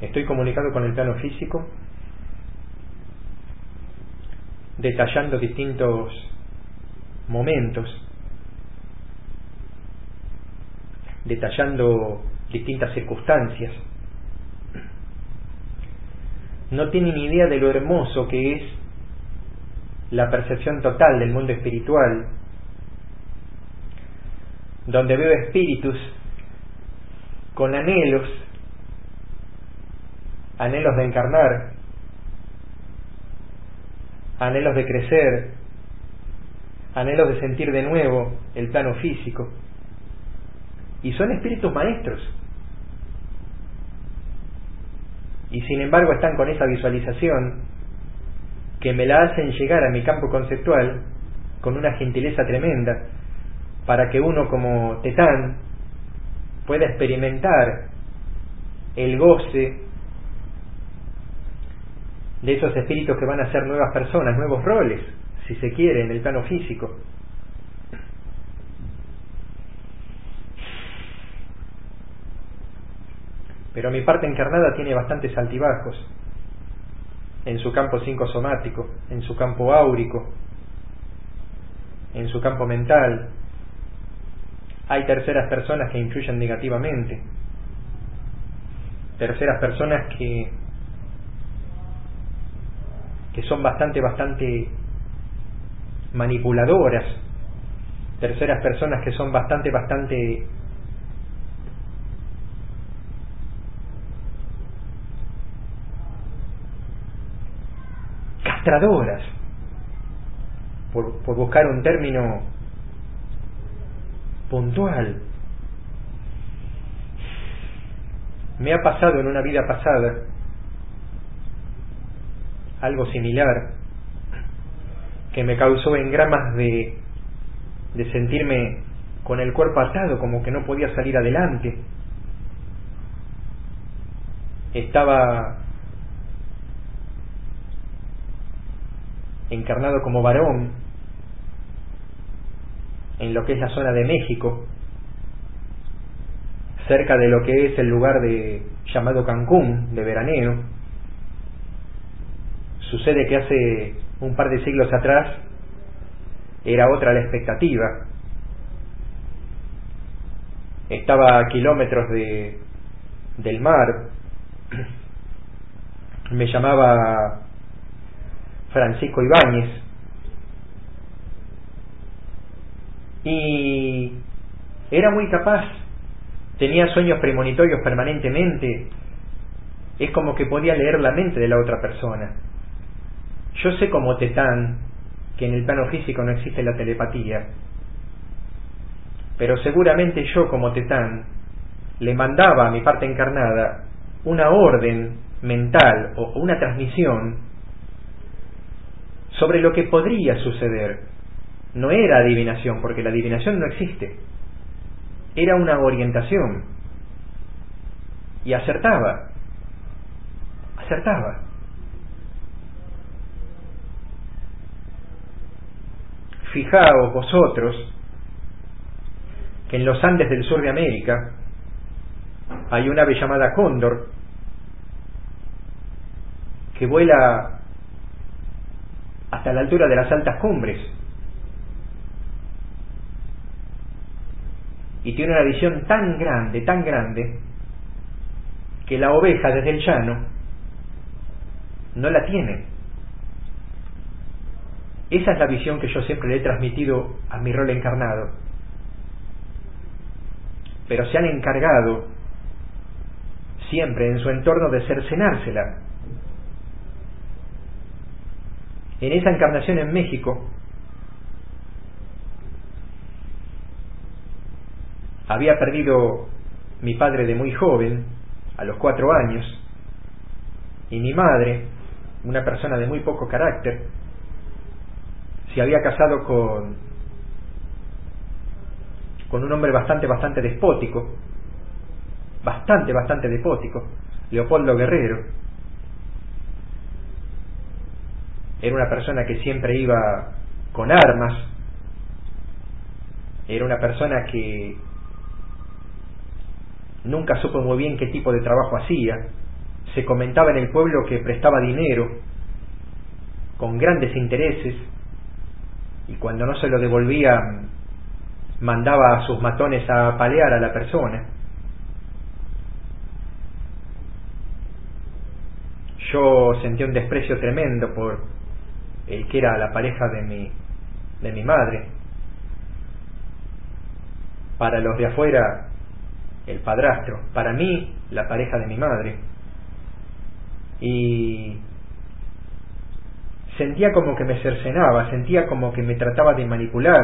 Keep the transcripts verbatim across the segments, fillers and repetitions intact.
Estoy comunicado con el plano físico, detallando distintos momentos, detallando distintas circunstancias. No tienen idea de lo hermoso que es la percepción total del mundo espiritual, donde veo espíritus con anhelos, anhelos de encarnar, anhelos de crecer, anhelos de sentir de nuevo el plano físico, y son espíritus maestros, y sin embargo están con esa visualización que me la hacen llegar a mi campo conceptual con una gentileza tremenda, para que uno como Tetán pueda experimentar el goce de esos espíritus que van a ser nuevas personas, nuevos roles, si se quiere, en el plano físico. Pero mi parte encarnada tiene bastantes altibajos en su campo psicosomático, en su campo áurico, en su campo mental. Hay terceras personas que influyen negativamente, terceras personas que que son bastante, bastante manipuladoras, terceras personas que son bastante, bastante castradoras, por, por buscar un término puntual. Me ha pasado en una vida pasada algo similar, que me causó engramas de, de sentirme con el cuerpo atado, como que no podía salir adelante. Estaba encarnado como varón en lo que es la zona de México, cerca de lo que es el lugar de llamado Cancún, de veraneo. Sucede que hace un par de siglos atrás era otra la expectativa. Estaba a kilómetros de, del mar. Me llamaba Francisco Ibáñez y era muy capaz. Tenía sueños premonitorios permanentemente. Es como que podía leer la mente de la otra persona. Yo sé como Tetán que en el plano físico no existe la telepatía, pero seguramente yo como Tetán le mandaba a mi parte encarnada una orden mental o una transmisión sobre lo que podría suceder. No era adivinación, porque la adivinación no existe. Era una orientación. Y acertaba. Acertaba. Fijaos vosotros que en los Andes del sur de América hay un ave llamada cóndor que vuela hasta la altura de las altas cumbres y tiene una visión tan grande, tan grande, que la oveja desde el llano no la tiene. Esa es la visión que yo siempre le he transmitido a mi rol encarnado. Pero se han encargado siempre en su entorno de cercenársela. En esa encarnación en México había perdido mi padre de muy joven, a los cuatro años, y mi madre, una persona de muy poco carácter, se había casado con con un hombre bastante, bastante despótico, bastante, bastante despótico, Leopoldo Guerrero. Era una persona que siempre iba con armas, era una persona que nunca supo muy bien qué tipo de trabajo hacía, se comentaba en el pueblo que prestaba dinero con grandes intereses y cuando no se lo devolvía mandaba a sus matones a apalear a la persona. Yo sentí un desprecio tremendo por el que era la pareja de mi, de mi madre. Para los de afuera, el padrastro. Para mí, la pareja de mi madre. Y sentía como que me cercenaba, sentía como que me trataba de manipular.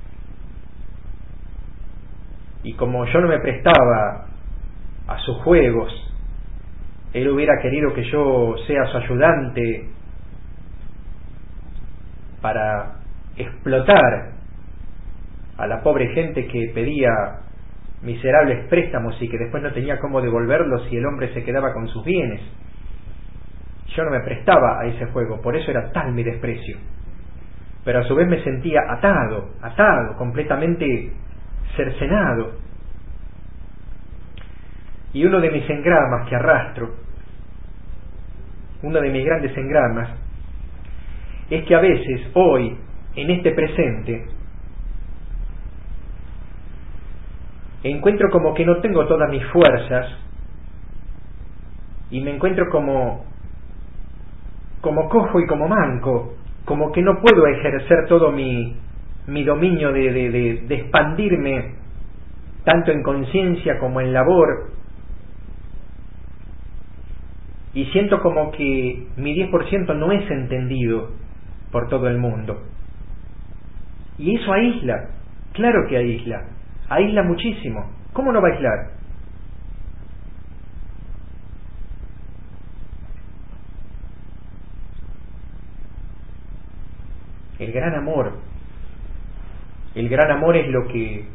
Y como yo no me prestaba a sus juegos, él hubiera querido que yo sea su ayudante para explotar a la pobre gente que pedía miserables préstamos y que después no tenía cómo devolverlos y el hombre se quedaba con sus bienes. Yo no me prestaba a ese juego, por eso era tal mi desprecio. Pero a su vez me sentía atado, atado, completamente cercenado. Y uno de mis engramas que arrastro, uno de mis grandes engramas, es que a veces, hoy, en este presente, encuentro como que no tengo todas mis fuerzas y me encuentro como como cojo y como manco, como que no puedo ejercer todo mi, mi dominio de, de, de, de expandirme tanto en conciencia como en labor, y siento como que mi diez por ciento no es entendido por todo el mundo. Y eso aísla, claro que aísla, aísla muchísimo. ¿Cómo no va a aislar? El gran amor, el gran amor es lo que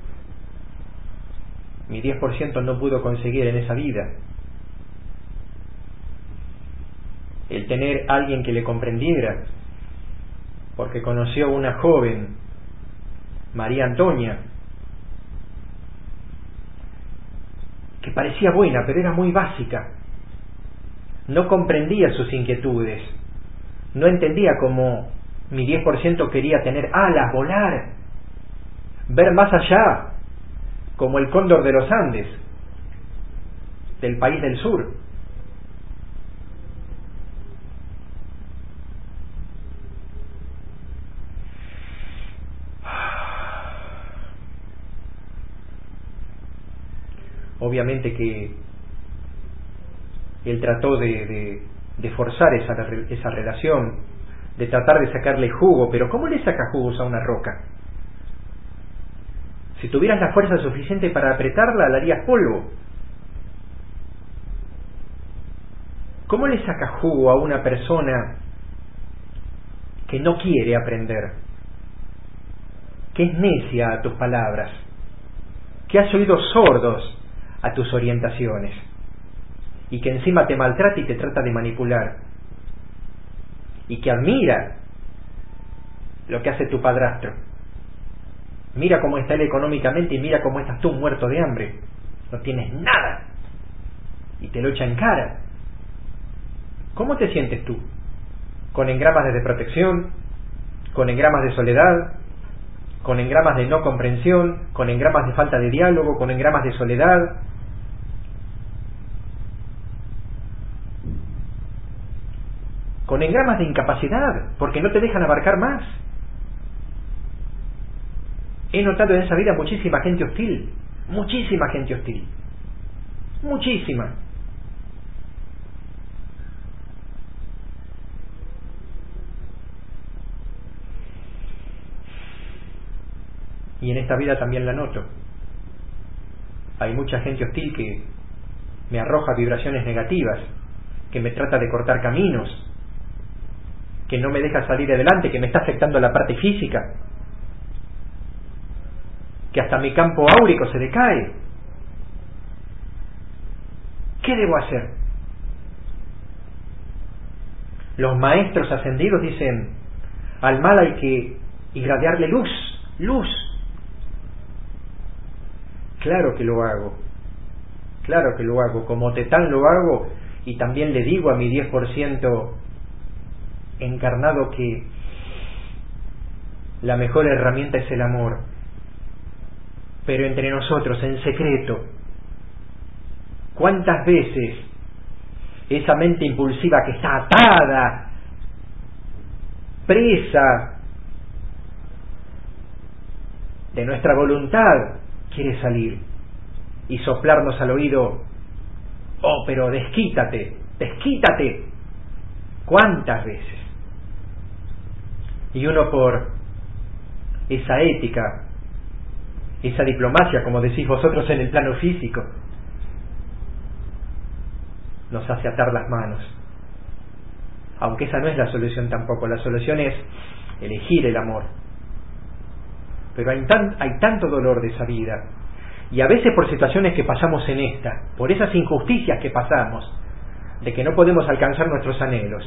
mi diez por ciento no pudo conseguir en esa vida. El tener alguien que le comprendiera, porque conoció una joven, María Antonia, que parecía buena, pero era muy básica. No comprendía sus inquietudes, no entendía cómo mi diez por ciento quería tener alas, volar, ver más allá, como el cóndor de los Andes, del país del sur. Obviamente que él trató de, de, de forzar esa, esa relación, de tratar de sacarle jugo, pero ¿cómo le saca jugos a una roca? Si tuvieras la fuerza suficiente para apretarla, la harías polvo. ¿Cómo le sacas jugo a una persona que no quiere aprender, que es necia a tus palabras, que has oído sordos a tus orientaciones y que encima te maltrata y te trata de manipular y que admira lo que hace tu padrastro? Mira cómo está él económicamente y mira cómo estás tú muerto de hambre, no tienes nada y te lo echa en cara. ¿Cómo te sientes tú? ¿Con engramas de desprotección? ¿Con engramas de soledad? ¿Con engramas de no comprensión? ¿Con engramas de falta de diálogo? ¿Con engramas de soledad? ¿Con engramas de incapacidad? Porque no te dejan abarcar más. He notado en esa vida muchísima gente hostil, muchísima gente hostil, muchísima. Y en esta vida también la noto. Hay mucha gente hostil que me arroja vibraciones negativas, que me trata de cortar caminos, que no me deja salir adelante, que me está afectando la parte física, que hasta mi campo áurico se decae. ¿Qué debo hacer? Los maestros ascendidos dicen, al mal hay que irradiarle luz, luz. Claro que lo hago, claro que lo hago, como Tetán lo hago, y también le digo a mi diez por ciento encarnado que la mejor herramienta es el amor, pero entre nosotros, en secreto. ¿Cuántas veces esa mente impulsiva que está atada, presa de nuestra voluntad, quiere salir y soplarnos al oído: oh, pero desquítate, desquítate? ¿Cuántas veces? Y uno, por esa ética, esa diplomacia, como decís vosotros en el plano físico, nos hace atar las manos. Aunque esa no es la solución tampoco. La solución es elegir el amor. Pero hay, tan, hay tanto dolor de esa vida, y a veces por situaciones que pasamos en esta, por esas injusticias que pasamos, de que no podemos alcanzar nuestros anhelos,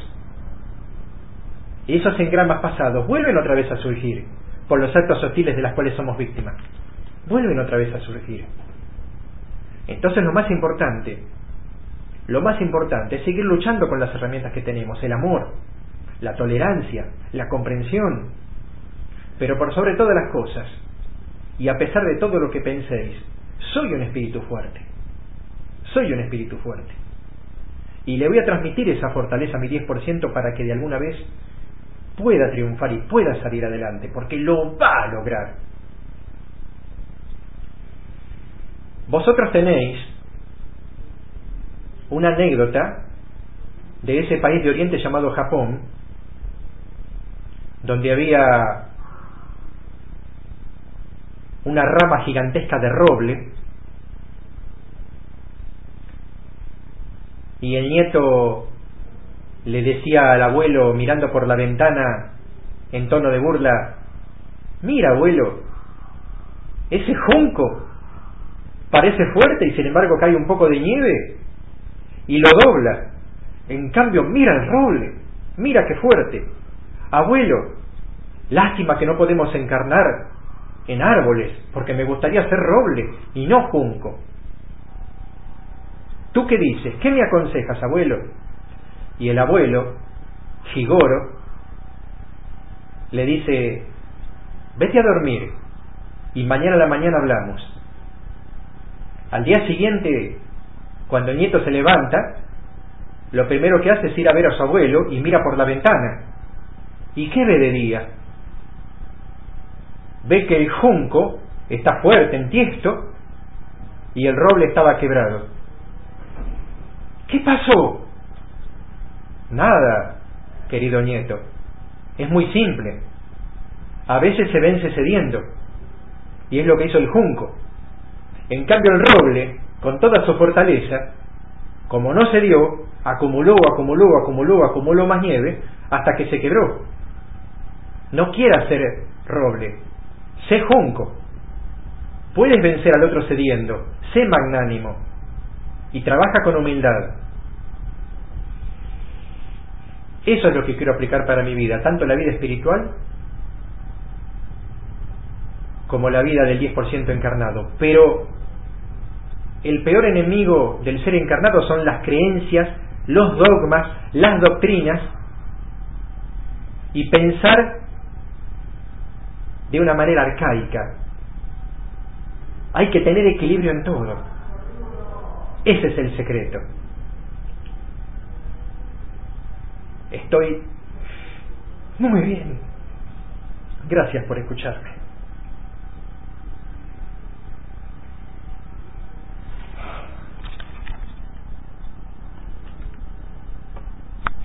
y esos engramas pasados vuelven otra vez a surgir por los actos hostiles de los cuales somos víctimas. Vuelven otra vez a surgir. Entonces lo más importante, lo más importante es seguir luchando con las herramientas que tenemos: el amor, la tolerancia, la comprensión. Pero por sobre todas las cosas, y a pesar de todo lo que penséis, soy un espíritu fuerte. Soy un espíritu fuerte. Y le voy a transmitir esa fortaleza a mi diez por ciento para que de alguna vez pueda triunfar y pueda salir adelante, porque lo va a lograr. Vosotros tenéis una anécdota de ese país de Oriente llamado Japón, donde había una rama gigantesca de roble, y el nieto le decía al abuelo, mirando por la ventana en tono de burla: mira, abuelo, ese junco parece fuerte y sin embargo cae un poco de nieve y lo dobla. En cambio, mira el roble, mira qué fuerte. Abuelo, lástima que no podemos encarnar en árboles, porque me gustaría ser roble y no junco. ¿Tú qué dices? ¿Qué me aconsejas, abuelo? Y el abuelo, Higoro, le dice: vete a dormir y mañana a la mañana hablamos. Al día siguiente, cuando el nieto se levanta, lo primero que hace es ir a ver a su abuelo y mira por la ventana. ¿Y qué ve de día? Ve que el junco está fuerte, en tiesto, y el roble estaba quebrado. ¿Qué pasó? Nada, querido nieto. Es muy simple. A veces se vence cediendo, y es lo que hizo el junco. En cambio el roble, con toda su fortaleza, como no cedió, acumuló, acumuló, acumuló, acumuló más nieve, hasta que se quebró. No quieras ser roble, sé junco. Puedes vencer al otro cediendo, sé magnánimo, y trabaja con humildad. Eso es lo que quiero aplicar para mi vida, tanto la vida espiritual como la vida del diez por ciento encarnado. Pero el peor enemigo del ser encarnado son las creencias, los dogmas, las doctrinas, y pensar de una manera arcaica. Hay que tener equilibrio en todo. Ese es el secreto. Estoy muy bien. Gracias por escucharme.